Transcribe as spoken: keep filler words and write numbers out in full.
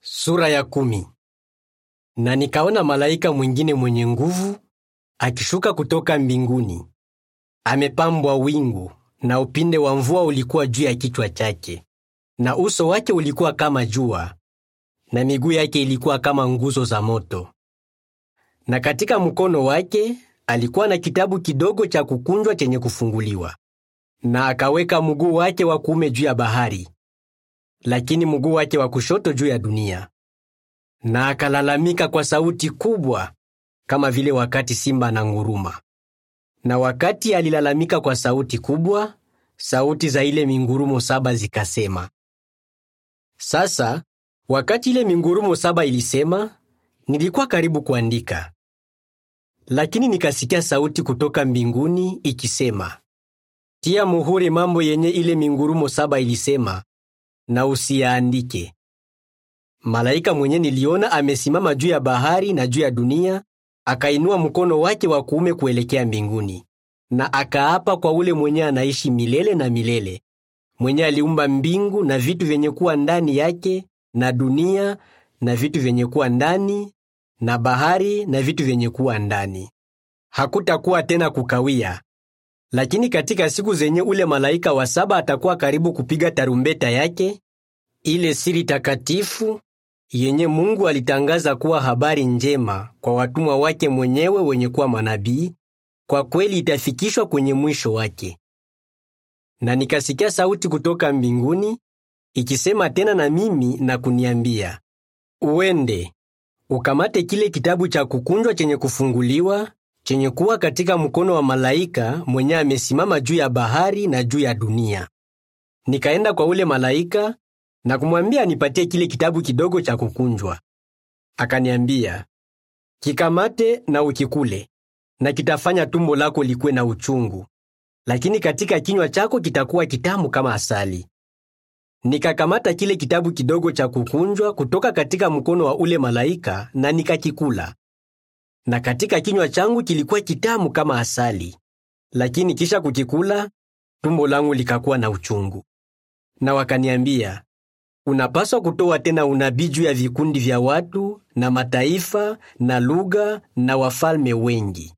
Sura ya kumi. Na nikaona malaika mwingine mwenye nguvu akishuka kutoka mbinguni. Amepambwa wingu, na upinde wa mvua ulikuwa juu ya kichwa chake, na uso wake ulikuwa kama jua, na miguu yake ilikuwa kama nguzo za moto. Na katika mkono wake alikuwa na kitabu kidogo cha kukunjwa chenye kufunguliwa. Na akaweka mguu wake wa kuume juu ya bahari, lakini mguu wake wa kushoto juu ya dunia. Na akalalamika kwa sauti kubwa, kama vile wakati simba ananguruma. Na wakati alilalamika kwa sauti kubwa, sauti za ile mingurumo saba zikasema. Sasa, wakati ile mingurumo saba ilisema, nilikuwa karibu kuandika. Lakini nikasikia sauti kutoka mbinguni ikisema, tia muhuri mambo yenye ile mingurumo saba ilisema, na usiyaandike. Malaika mwenye niliona amesimama juu ya bahari na juu ya dunia, akainua mkono wake wa kuume kuelekea mbinguni, na akaapa kwa ule mwenye anaishi milele na milele, mwenye aliumba mbingu na vitu vyenye kuwa ndani yake, na dunia na vitu vyenye kuwa ndani, na bahari na vitu vyenye kuwa ndani. Hakutakuwa tena kukawia. Lakini katika siku zenye ule malaika wa saba atakuwa karibu kupiga tarumbeta yake, ile siri takatifu yenye Mungu alitangaza kuwa habari njema kwa watumwa wake mwenyewe wenye kuwa manabii, kwa kweli itafikishwa kwenye mwisho wake. Na nikasikia sauti kutoka mbinguni ikisema tena na mimi na kuniambia, uende ukamate kile kitabu cha kukunjwa chenye kufunguliwa, chenye kuwa katika mkono wa malaika mwenye amesimama juu ya bahari na juu ya dunia. Nikaenda kwa ule malaika na kumwambia nipatie kile kitabu kidogo cha kukunjwa. Akaniambia, kikamate na ukikule, na kitafanya tumbo lako likuwe na uchungu, lakini katika kinywa chako kitakuwa kitamu kama asali. Nikakamata kile kitabu kidogo cha kukunjwa kutoka katika mkono wa ule malaika na nikakikula. Na katika kinywa changu kilikuwa kitamu kama asali, lakini kisha kukikula, tumbo langu likakuwa na uchungu. Na wakaniambia, unapaswa kutoa tena unabii juu ya vikundi vya watu na mataifa na lugha na wafalme wengi.